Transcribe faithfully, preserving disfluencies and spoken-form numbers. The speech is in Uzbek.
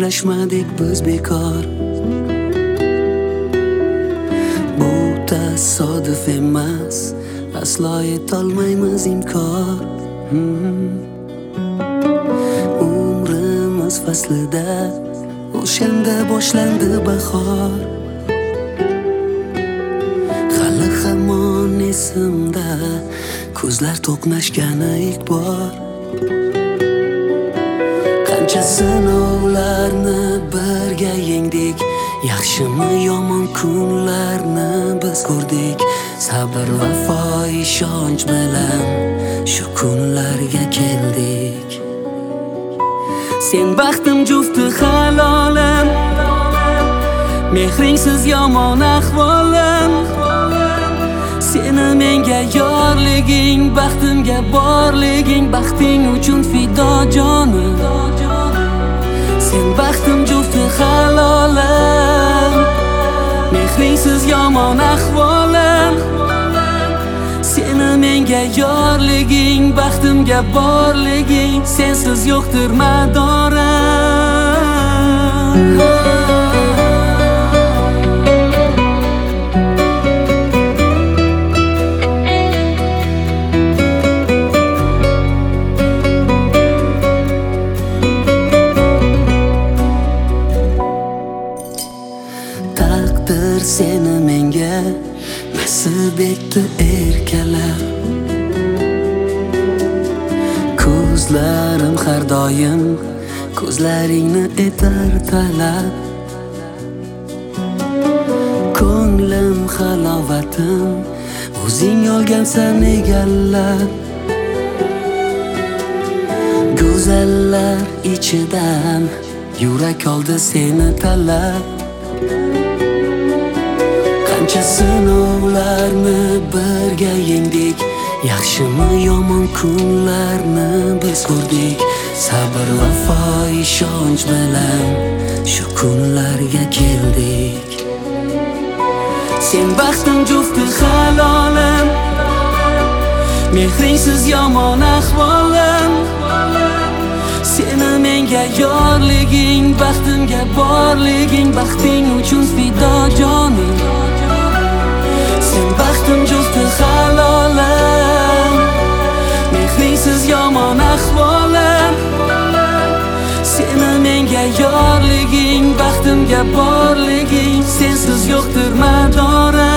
uchrashmadik biz bekor. Bu tasodif emas, aslo etolmaymiz inkor. hmm. Umrimiz faslida o'shanda boshlandi bahor. Hali hamon esimda ko'zlar to'qnashgani ilk bor. Qancha sinovlarni birga yengdik, yaxshimi yomon kunlarni biz ko'rdik. Sabr, vafo, ishonch bilan shu kunlarga keldik. Sen baxtim jufti halolim, mehringsiz yomon ahvolim. Seni menga yorliging, baxtimga borliging, baxting uchun fido jonim. Sen baxtim jufti halolim, mehringsiz yomon ahvolim. Seni menga yorliging, baxtimga borliging, sensiz yo'qdir madorim. Taqdir seni menga nasib etdi erkalab. Ko'zlarim har doim ko'zlaringni etar talab. Ko'nglim halovatim o'zing olgansan egallab. Go'zallar ichidan yurak oldi seni talab. Qancha sinovlarni birga yengdik, yaxshimi yomon kunlarni biz ko'rdik. Sabr, vafo, ishonch bilan shu kunlarga keldik. Sen baxtim jufti halolim, mehringsiz yomon ahvolim. Seni menga yorliging, baxtimga borliging, baxting uchun fido jonim. Sen baxtim jufti halolim, mehringsiz yomon ahvolim. Seni menga yorliging, baxtimga borliging, sensiz yo'qdir madorim.